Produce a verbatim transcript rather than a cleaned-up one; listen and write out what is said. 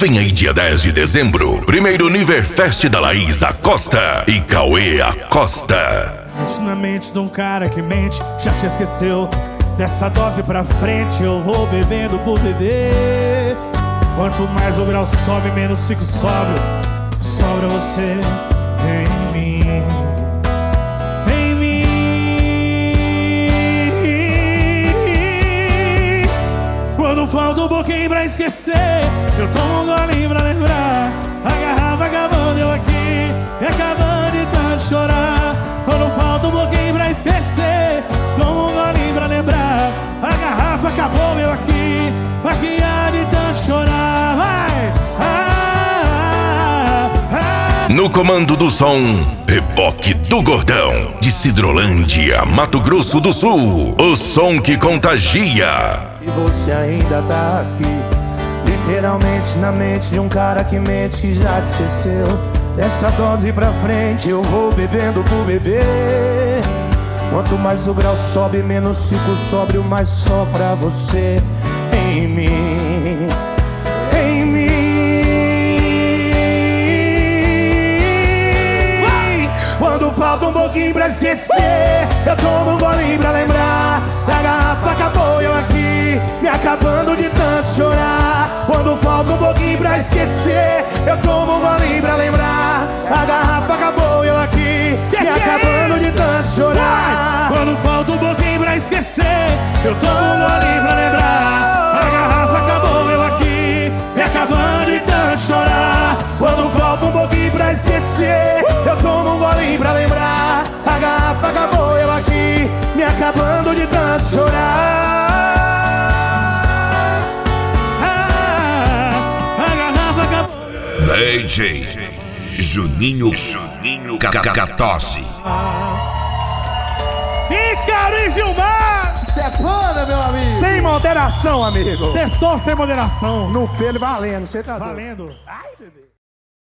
Vem aí dia dez de dezembro, primeiro Niverfest da Laís Acosta e Cauê Acosta. Mente na mente de um cara que mente, já te esqueceu. Dessa dose pra frente eu vou bebendo por beber. Quanto mais o grau sobe, menos fico sóbrio. Sobra você em mim, em mim. Quando falta um pouquinho pra esquecer, eu tomo um golinho pra lembrar. A garrafa acabando, eu aqui, e acabando de tanto chorar. Quando falta um pouquinho pra esquecer, tomo um golinho pra lembrar. A garrafa acabou, eu aqui, aqui há de tanto chorar. Vai! Ah, ah, ah. No comando do som, Reboque do Gordão, de Sidrolândia, Mato Grosso do Sul. O som que contagia. E você ainda tá aqui, literalmente na mente de um cara que mente, que já te esqueceu. Dessa dose pra frente eu vou bebendo por beber. Quanto mais o grau sobe, menos fico sóbrio, mas só pra você em mim, em mim. Vai! Quando falta um pouquinho pra esquecer, eu tomo um golinho pra lembrar. A garrafa acabou, eu aqui, me acabando de tanto chorar. Quando falta um pouquinho pra esquecer, eu tomo um golinho pra lembrar. A garrafa acabou, eu aqui, me acabando de tanto chorar. Quando falta um pouquinho pra esquecer, eu tomo um golinho pra lembrar. A garrafa acabou, eu aqui, me acabando de tanto chorar. Quando falta um pouquinho pra esquecer, eu tomo um golinho pra lembrar. A garrafa acabou, eu aqui, me acabando de tanto chorar. D J Juninho Juninho Catose. Ícaro e Gilmar! Isso é foda, meu amigo! Sem moderação, amigo. Sextou sem moderação. No pelo valendo, você tá doido. Valendo. Ai, bebê.